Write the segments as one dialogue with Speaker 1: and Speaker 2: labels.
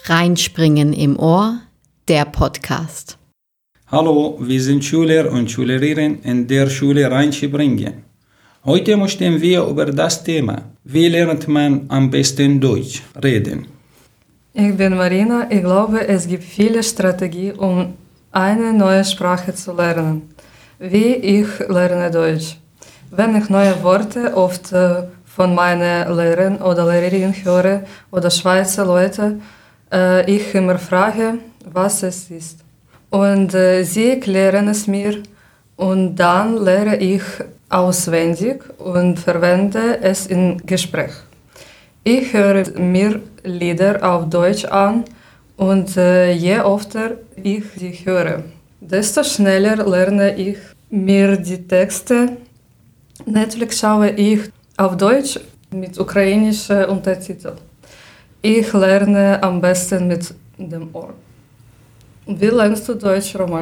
Speaker 1: Reinspringen im Ohr, der Podcast.
Speaker 2: Hallo, wir sind Schüler und Schülerinnen in der Schule Reinspringen. Heute möchten wir über das Thema, wie lernt man am besten Deutsch, reden.
Speaker 3: Ich bin Marina. Ich glaube, es gibt viele Strategien, um eine neue Sprache zu lernen. Wie ich lerne Deutsch. Wenn ich neue Worte oft von meinen Lehrern oder Lehrerinnen höre oder Schweizer Leute, ich immer frage, was es ist. Und sie erklären es mir und dann lerne ich auswendig und verwende es im Gespräch. Ich höre mir Lieder auf Deutsch an und je öfter ich sie höre, desto schneller lerne ich mir die Texte. Netflix schaue ich auf Deutsch mit ukrainischen Untertiteln. Ich lerne am besten mit dem Ohr. Wie lernst du Deutsch, Romal?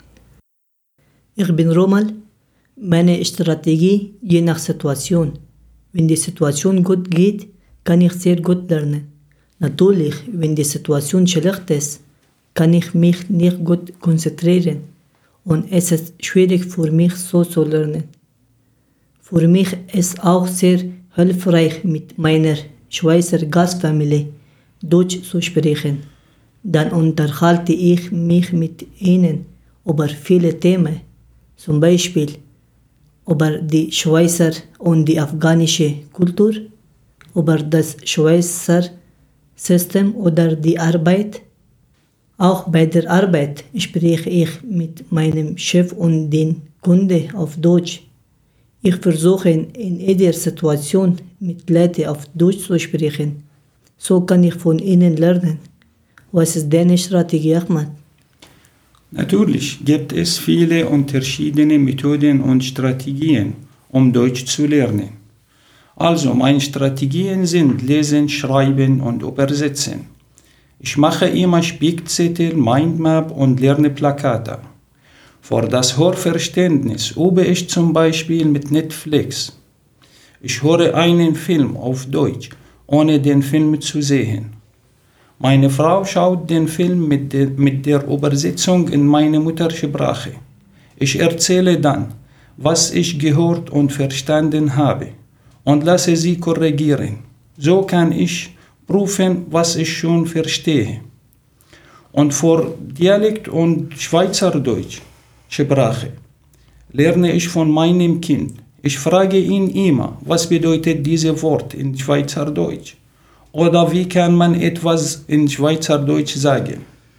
Speaker 4: Ich bin Romal. Meine Strategie je nach Situation. Wenn die Situation gut geht, kann ich sehr gut lernen. Natürlich, wenn die Situation schlecht ist, kann ich mich nicht gut konzentrieren und es ist schwierig für mich so zu lernen. Für mich ist auch sehr hilfreich, mit meiner Schweizer Gastfamilie Deutsch zu sprechen. Dann unterhalte ich mich mit ihnen über viele Themen, zum Beispiel über die Schweizer und die afghanische Kultur, über das Schweizer System oder die Arbeit. Auch bei der Arbeit spreche ich mit meinem Chef und den Kunden auf Deutsch. Ich versuche in jeder Situation mit Leuten auf Deutsch zu sprechen. So kann ich von ihnen lernen. Was ist deine Strategie, Ahmad?
Speaker 2: Natürlich gibt es viele unterschiedliche Methoden und Strategien, um Deutsch zu lernen. Also meine Strategien sind Lesen, Schreiben und Übersetzen. Ich mache immer Spickzettel, Mindmap und lerne Plakate. Für das Hörverständnis übe ich zum Beispiel mit Netflix. Ich höre einen Film auf Deutsch, ohne den Film zu sehen. Meine Frau schaut den Film mit der Übersetzung in meine Muttersprache. Ich erzähle dann, was ich gehört und verstanden habe, und lasse sie korrigieren. So kann ich prüfen, was ich schon verstehe. Und für Dialekt und Schweizerdeutsch Sprache lerne ich von meinem Kind. Ich frage ihn immer, was bedeutet dieses Wort in Schweizerdeutsch? Oder wie kann man etwas in Schweizerdeutsch sagen?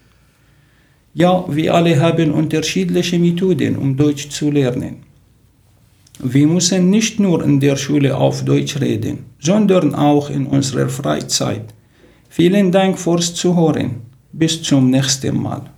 Speaker 2: Ja, wir alle haben unterschiedliche Methoden, um Deutsch zu lernen. Wir müssen nicht nur in der Schule auf Deutsch reden, sondern auch in unserer Freizeit. Vielen Dank fürs Zuhören. Bis zum nächsten Mal.